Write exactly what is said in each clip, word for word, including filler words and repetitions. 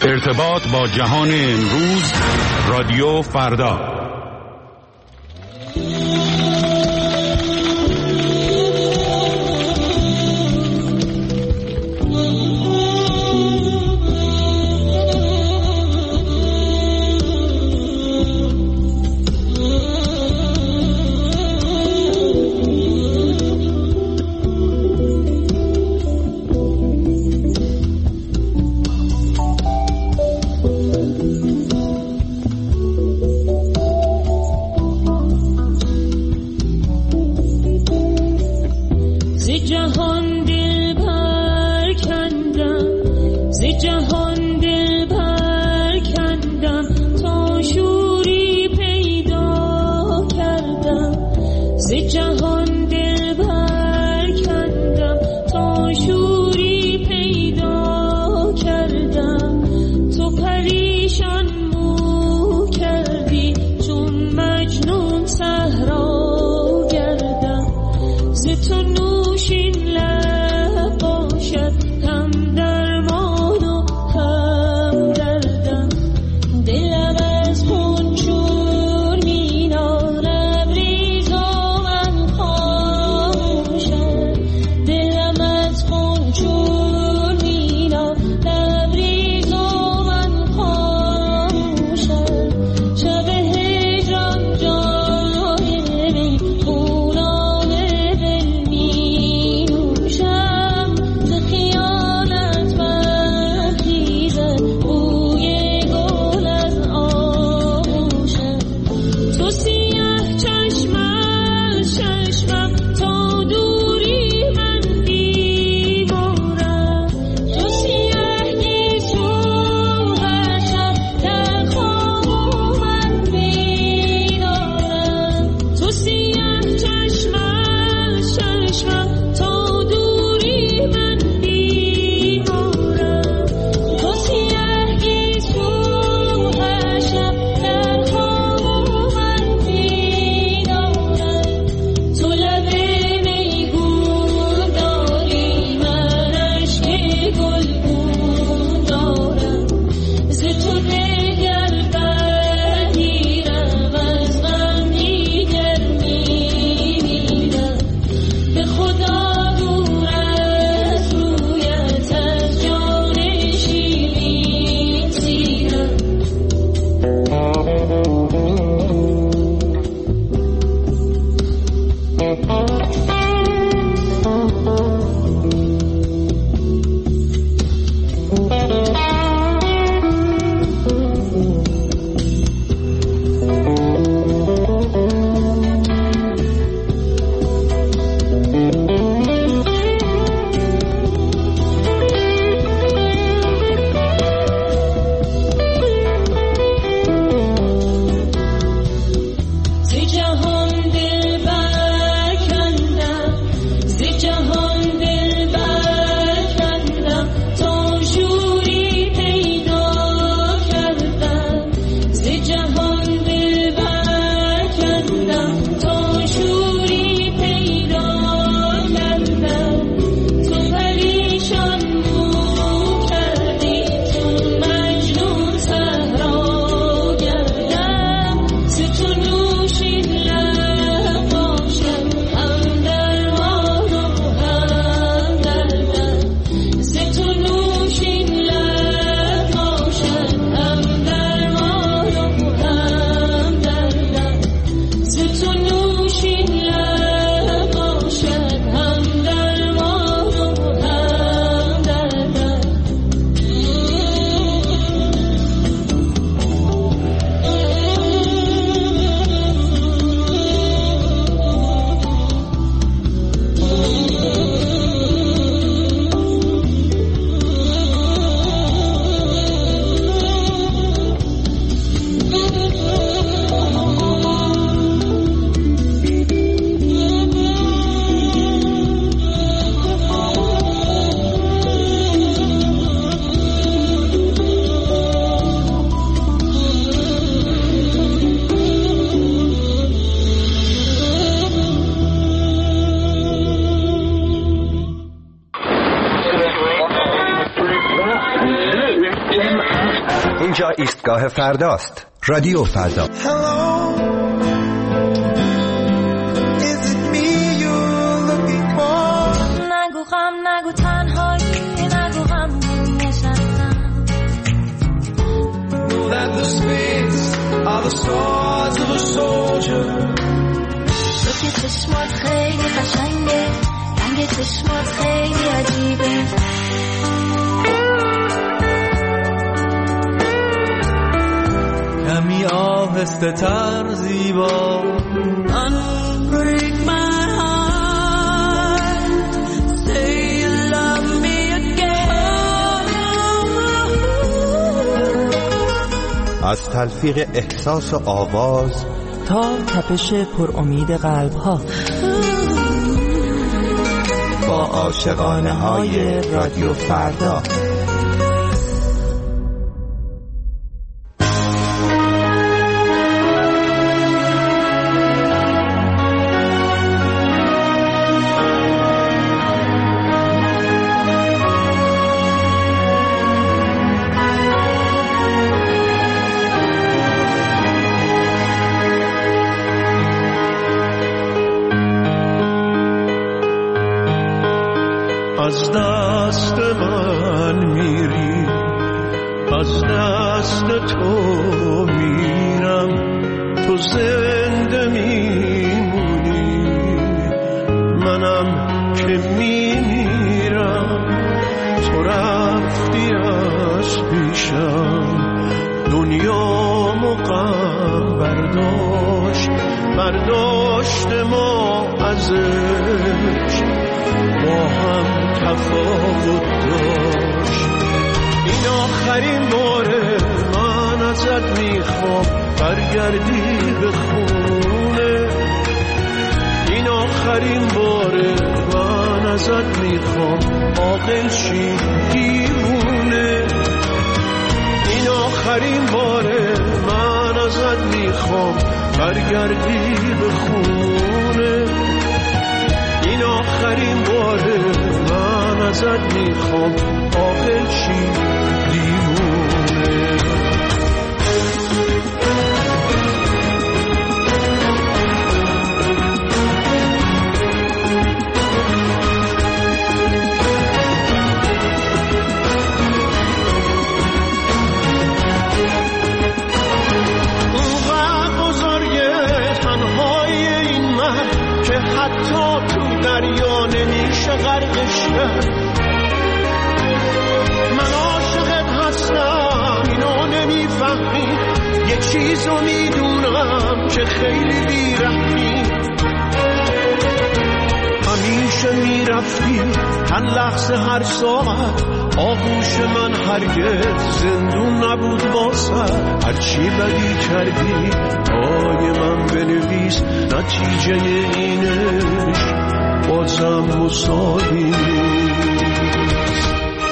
ارتباط با جهان امروز، رادیو فردا. اینجا ایستگاه فرداست. رادیو فردا. نگو غم، نگو تنهایی، نگو غم نشستم. تو که چشمات خیلی قشنگه، رنگ چشمات خیلی عجیبه. کمی آهسته تر زیبا Unbreak my heart Say you love me again. از تلفیق احساس و آواز تا تپش پر امید قلب ها، با عاشقانه های رادیو فردا. از دست من میری، از دست تو میرم، تو زنده میمونی، منم که میمیرم. تو رفتی از پیشم، دنیامو غم برداشت، برداشت ما ازش، با هم تفاوت داشت. این آخرین باره من ازت میخوام برگردی به خونه. این آخرین باره من ازت میخوام عاقل شی دیوونه. این آخرین باره من ازت میخوام برگردی به خونه. این آخرین باره من ازت میخوام عاقل شی دیوونه. اونقدر بزرگه تنهای این من که حتی تو دریا نمیشه غرقش کرد. من عاشقت هستم اینو نمیفهمی، یه چیزو میدونم که خیلی بیرحمی. همیشه میرفتی هر لحظه هر ساعت، آغوش من هرگز زندون نبود واسه. هرچی بدی کردی پای من بنویس، نتیجه اینش بازم مساوی نیست.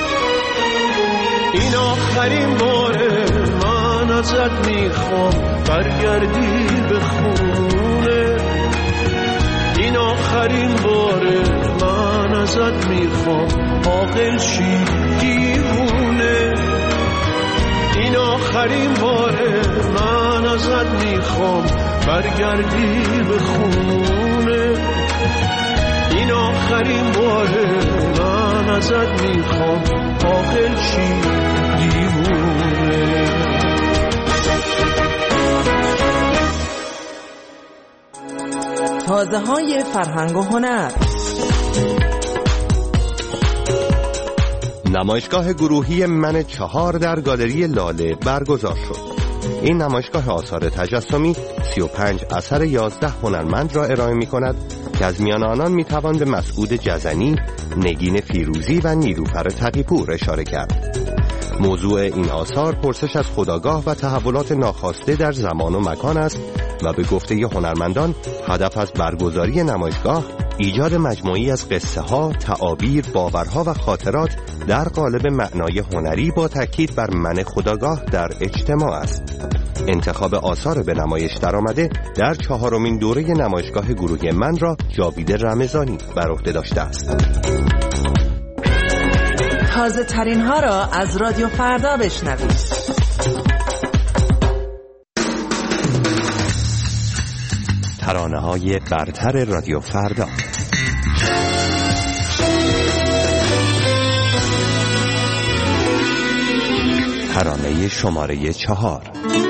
این آخرین باره من ازت میخوام برگردی به خونه. این آخرین باره من ازت میخوام عاقل شی دیوونه. این آخرین باره من ازت میخوام برگردی به خونه. این آخرین باره من ازت میخوام عاقل شی دیوونه. تازه های فرهنگ و هنر. نمایشگاه گروهی من چهار در گالری لاله برگزار شد. این نمایشگاه آثار تجسمی سی و پنج اثر یازده هنرمند را ارائه می کند که از میان آنان می توان به مسعود جزنی، نگین فیروزی و نیلوفر تقی‌پور اشاره کرد. موضوع این آثار پرسش از خودآگاه و تحولات ناخواسته در زمان و مکان است و به گفته هنرمندان هدف از برگزاری نمایشگاه ایجاد مجموعی از قصه ها، تعابیر، باورها و خاطرات در قالب معنای هنری با تاکید بر من خودآگاه در اجتماع است. انتخاب آثار به نمایش درآمده در چهارمین دوره نمایشگاه گروهی من را جاوید رمضانی بر عهده داشته است. تازه ترین ها را از رادیو فردا بشنوید. ترانه‌های برتر رادیو فردا. ترانه شماره چهار.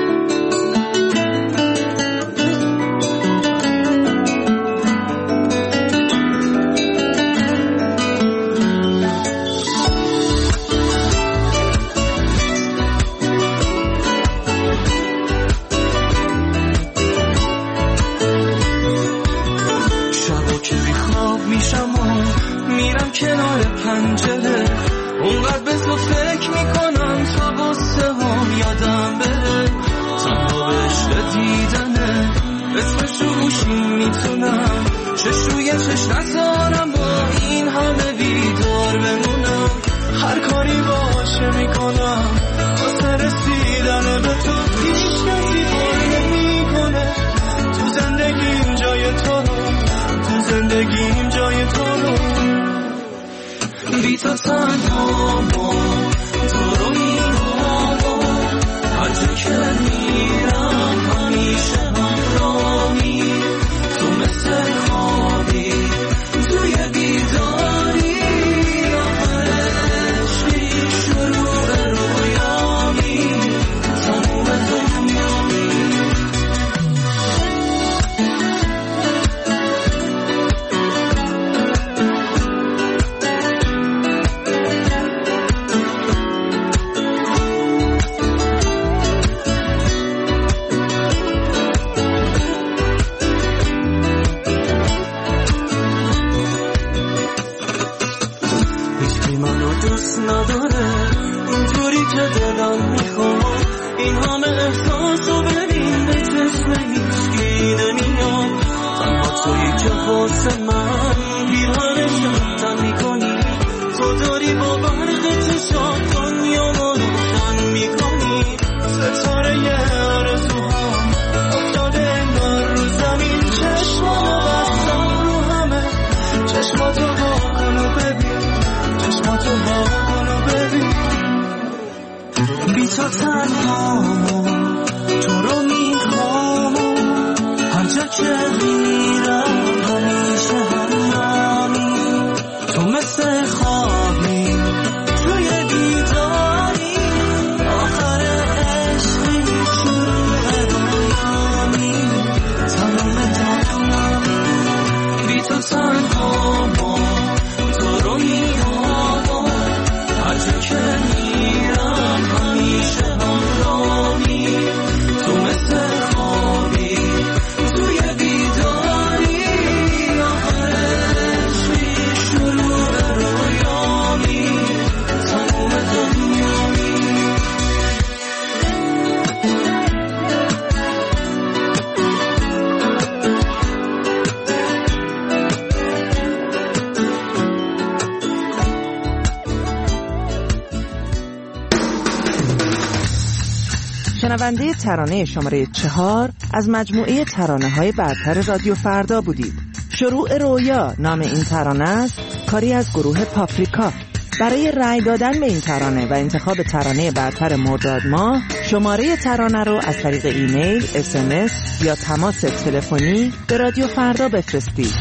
شنونده ترانه شماره چهار از مجموعه ترانه‌های برتر رادیو فردا بودید. شروع رویا نام این ترانه است، کاری از گروه پاپریکا. برای رأی دادن به این ترانه و انتخاب ترانه برتر مرداد ماه، شماره ترانه رو از طریق ایمیل، اس ام اس یا تماس تلفنی به رادیو فردا بفرستید.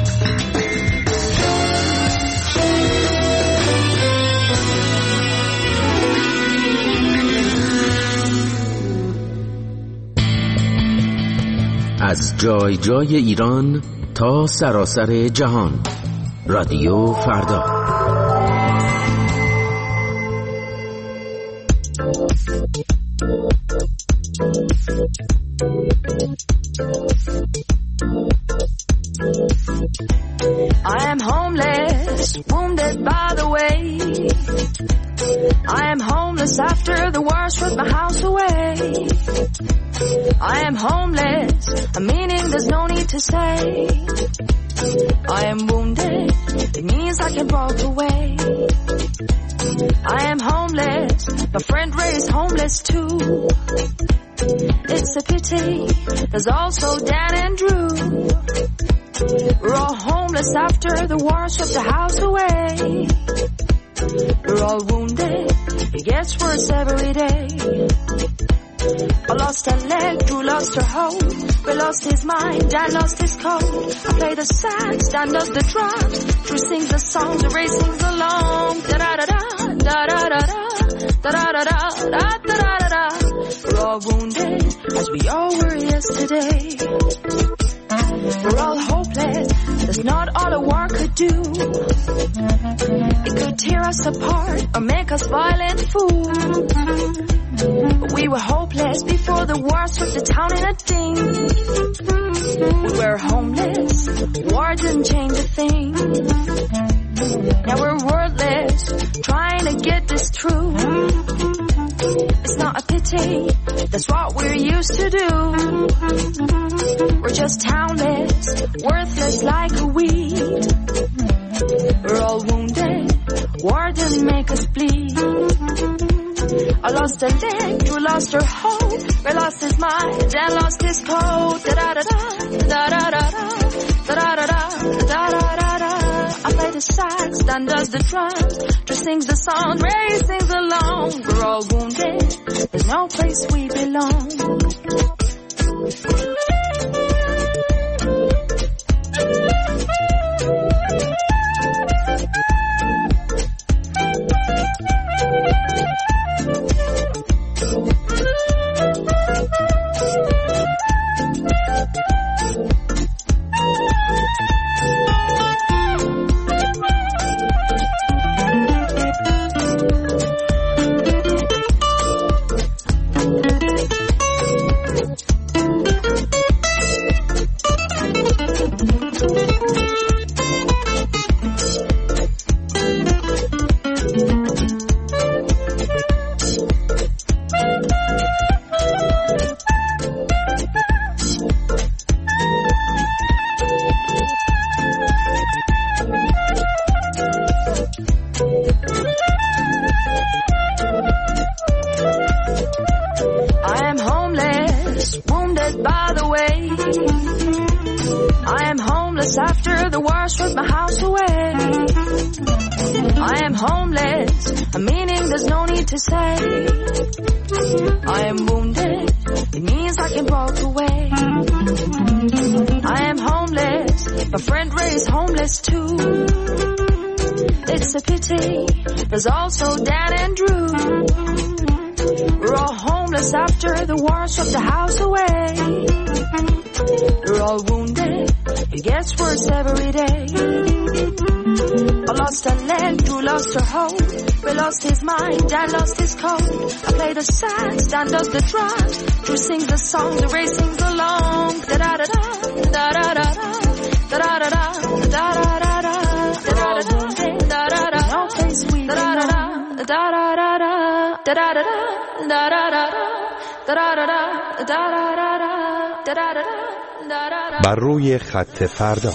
از جای جای ایران تا سراسر جهان، رادیو فردا. I am homeless, wounded by the way. I am homeless after the war stripped my house away. I am homeless, a meaning there's no need to say. I am wounded, it means I can walk away. I am homeless, my friend Ray is homeless too. It's a pity, there's also Dan and Drew. We're all homeless after the war stripped the house away. We're all wounded, it gets worse every day. I lost a leg, Drew lost her hope. Ray lost his mind, Dan lost his code. I play the sax, Dan does the drums. Drew sings the songs, Ray sings along. Da-da-da-da, da-da-da-da, da-da-da-da, da-da-da-da. We're all wounded, as we all were yesterday. We're all hopeless, that's not all a war could do. It could tear us apart or make us violent fools. But we were hopeless before the war swept the town in a ding. We were homeless, war didn't change a thing. Now we're wordless, trying to get this through. It's not a pity, that's what we're used to do. We're just townless, worthless like a weed. We're all wounded, war didn't make us bleed. I lost a leg, you lost her hope. Ray lost his mind, Dan lost his code. Da-da-da-da, da-da-da-da, da-da-da-da, da-da-da-da. I play the sax, Dan does the drums. Drew sings the song, Ray sings along. We're all wounded, there's no place we belong. There's also Dan and Drew. We're all homeless after the war swept the house away. We're all wounded, it gets worse every day. I lost a leg, Drew lost her hope. Ray lost his mind, Dan lost his code. I play the sax, Dan does the drums. Drew sings the songs, Ray sings along. Da-da-da-da, da-da-da-da, da-da-da-da, da-da-da-da. We're all wounded, da-da-da, no place we belong. Da-da-da-da, da-da-da-da, da-da-da-da, da-da-da-da, da-da-da-da, da-da-da-da. بر روی خط فردا.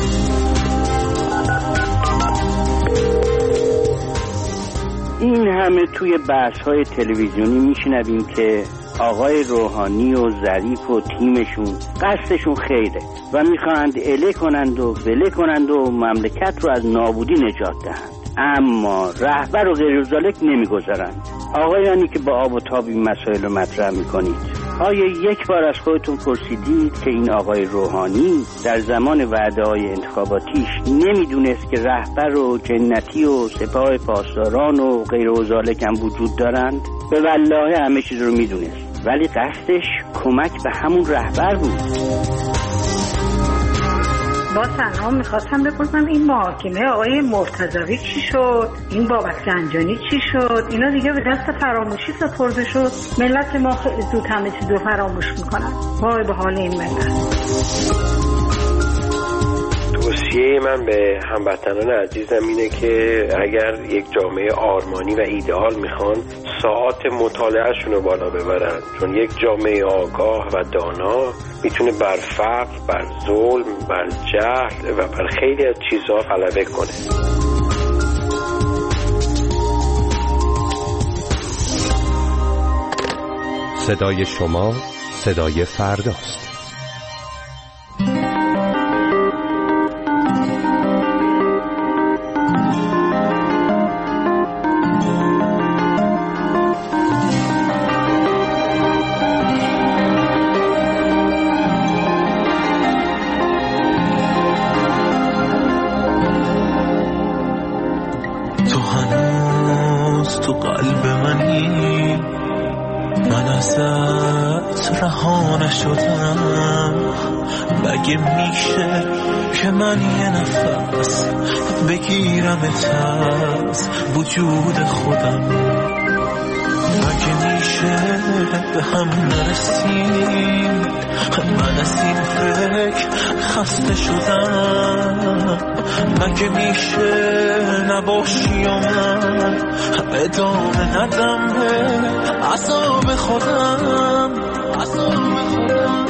این همه توی بحث‌های تلویزیونی میشنویم که آقای روحانی و ظریف و تیمشون قصدشون خیره و میخواهند اله کنند و بله کنند و مملکت رو از نابودی نجات دهند، اما رهبر و غیر ذالک نمیگذارند. آقایانی که با آب و تاب این مسائل رو مطرح میکنید، آیا یک بار از خودتون پرسیدید که این آقای روحانی در زمان وعده‌های انتخاباتیش نمیدونست که رهبر و جنتی و سپاه پاسداران و غیر ذالک هم وجود دارند؟ به والله همه چیز رو میدونست، ولی قصدش کمک به همون رهبر بود. با سلام، میخواستم بپرسم این محاکمه آقای مرتضوی چی شد؟ این بابک زنجانی چی شد؟ اینا دیگه به دست فراموشی سپرده شد. ملت ما خیلی زود همه چیز رو فراموش میکنن. وای به حال این ملت. توصیه من به هموطنان عزیزم اینه که اگر یک جامعه آرمانی و ایدئال میخوان، ساعات مطالعهشون رو بالا ببرن، چون یک جامعه آگاه و دانا میتونه بر فقر، بر ظلم، بر جهل و بر خیلی از چیزها غلبه کنه. صدای شما صدای فرداست. منی، من ازت رها نشدم. مگه میشه که من یه نفس بگیرمت از وجود خودم؟ مگه میشه به هم نرسیم؟ من از این فکر خسته شدم. مگه میشه نباشی و من ادامه ندم به عذاب خودم، عذاب خودم.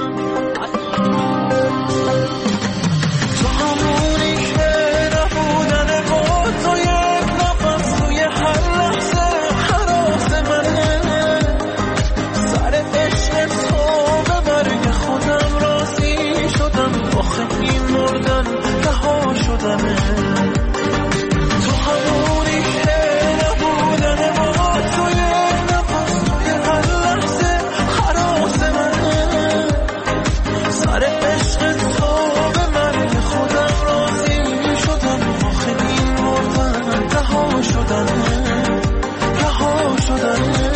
تو همونی که نبودن با تو یک نفس توی هر لحظه حراس منه. سر عشق تو به برگ خودم راضی شدم. آخه این مردن رها شدنه. تو همونی که نبودن با تو یک نفس توی هر لحظه حراس منه. سر عشق تو به مرگ خودم راضی شدم. آخه این مردن رها شدنه، رها شدنه.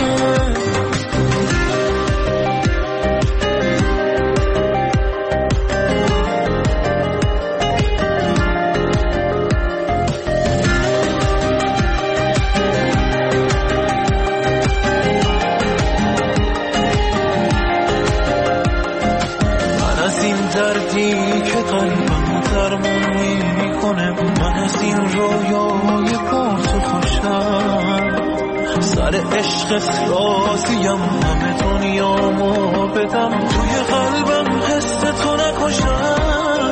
دردی که قلبم درمون میکنه، من از این رویای با تو خوشم. سر عشق راضیم همه دنیامو بدم، توی قلبم حس تو نکشم.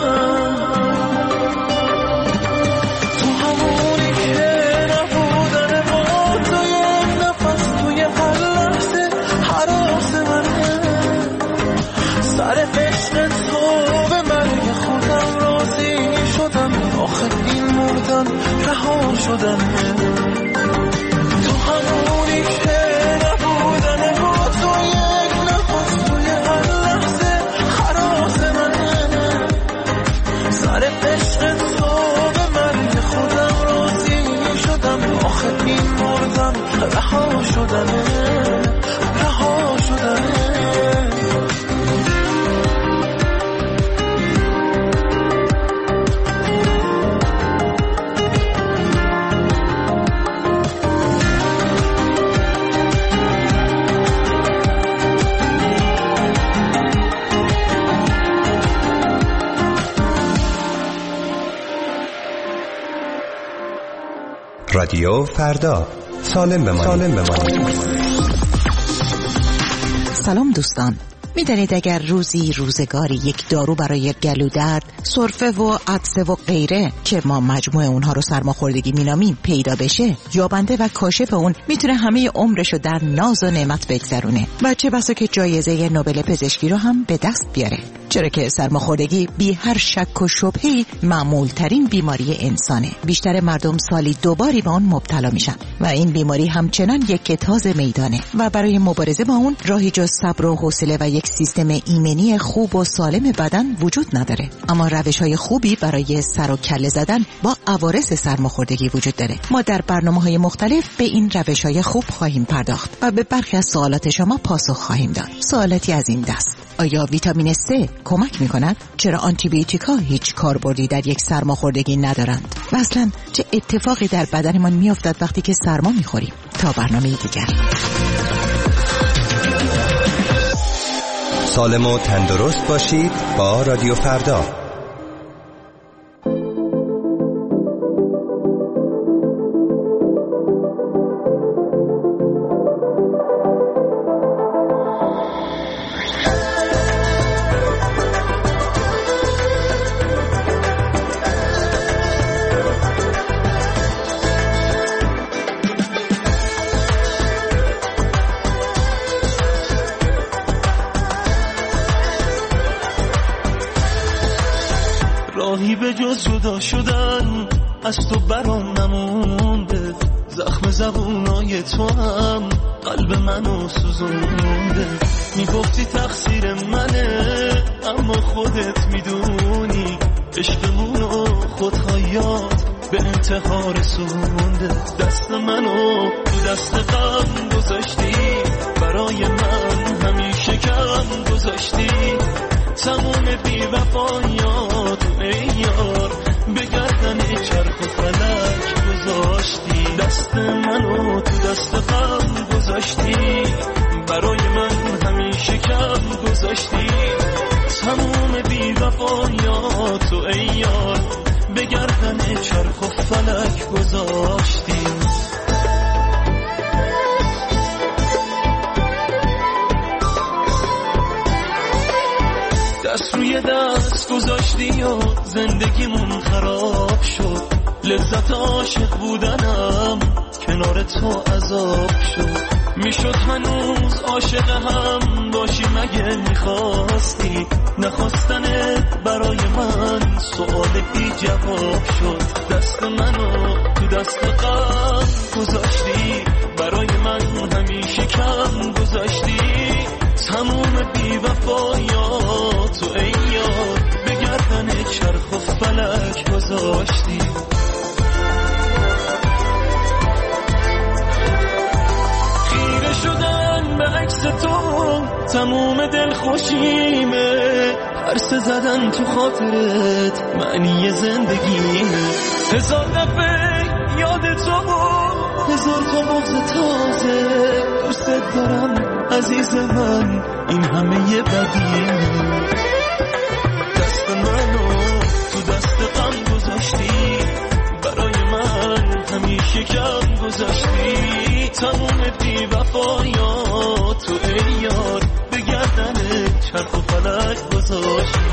تو همونی که نبودن با تو یک نفس توی هر لحظه حراس منه. سر عشق تو به مرگ خودم راضی شدم. آخه این مردن رها شدنه. تو همونی که نبودن با تو یک نفس توی هر لحظه حراس منه. سر عشق تو به مرگ خودم راضی شدم. آخه این مردن رها شدنه، رها شدنه. رادیو فردا، سالم بمانید. سالم بمانید. سلام دوستان، میدانید اگر روزی روزگاری یک دارو برای گلودرد، سرفه و عطسه و غیره که ما مجموعه اونها رو سرماخوردگی مینامیم پیدا بشه، یابنده و کاشف اون میتونه همه عمرشو در ناز و نعمت بگذرونه و چه بسا که جایزه نوبل پزشکی رو هم به دست بیاره. چرا که سرماخوردگی بی هر شک و شبهه‌ای معمول ترین بیماری انسانه. بیشتر مردم سالی دو باری به اون مبتلا میشن و این بیماری همچنان یک تازه میدانه و برای مبارزه با اون راهی جز صبر و حوصله و یک سیستم ایمنی خوب و سالم بدن وجود نداره. اما روش‌های خوبی برای سر و کله زدن با عوارض سرماخوردگی وجود داره. ما در برنامه‌های مختلف به این روش‌های خوب خواهیم پرداخت و به برخی از سوالات شما پاسخ خواهیم داد. سوالاتی از این دست: آیا ویتامین C کمک می‌کند؟ چرا آنتی بیوتیکا هیچ کاربردی در یک سرماخوردگی ندارند؟ و اصلاً چه اتفاقی در بدنمان می‌افتد وقتی که سرما می‌خوریم؟ تا برنامه دیگر. سالم و تندرست باشید با رادیو فردا. راهی به جز جدا شدن از تو برام نمونده، زخم زبونای تو هم قلب منو سوزونده. میگفتی تقصیر منه اما خودت میدونی عشقمونو خودخوایات به انتها رسونده. دست منو تو دست غم گذاشتی، برای من همیشه کم گذاشتی. تموم بی وفایات ای یار به گردن چرخ و فلک گذاشتی. دست منو تو دست غم گذاشتی، برای من همیشه کم گذاشتی. تموم بی وفایات ای یار به گردن چرخ و فلک گذاشتی. دست روی دست گذاشتی و زندگیمون خراب شد. لذت عاشق بودنم کنار تو عذاب شد. میشد هنوز عاشق هم باشی مگه میخواستی؟ نخواستنت برای من سؤال بی جواب شد. دست منو تو دست غم گذاشتی، برای من همیشه کم گذاشتی. تموم بی وفایات و ای یار به گردن چرخ و فلک گذاشتی. خیره شدن به عکس تو تموم دل خوشیمه. پرسه زدن تو خاطرت معنی زندگیمه. هزار دفعه یاد تو و هزار تا بغض تازه. دوست دارم عزیز من، این همه یه بدیمه. دست منو تو دست غم گذاشتی، برای من همیشه کم گذاشتی. تموم بی وفایات تو ای یار به گردن چرخ و فلک گذاشتی.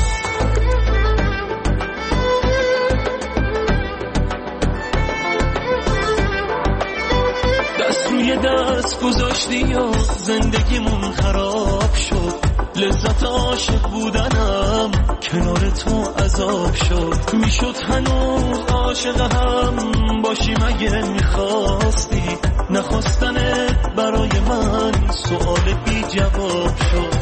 دست روی دست گذاشتی و زندگیمون خراب شد. لذت عاشق بودنم کنار تو عذاب شد. میشد هنوز عاشق هم باشی مگه میخواستی؟ نخواستنت برای من سؤال بی جواب شد.